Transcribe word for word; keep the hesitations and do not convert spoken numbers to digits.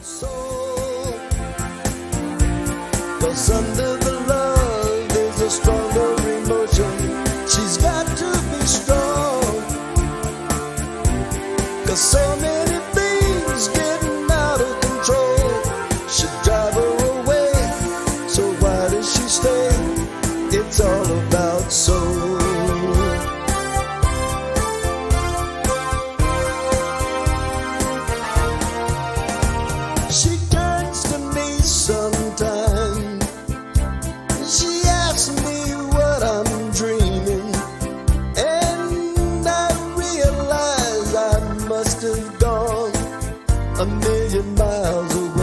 soul. 'Cause under the love there's a stronger emotion. She's got to be strong. 'Cause so many things getting out of control should drive her away. So why does she stay? It's all about soul. She turns to me sometime. She asks me what I'm dreaming, and I realize I must have gone a million miles away.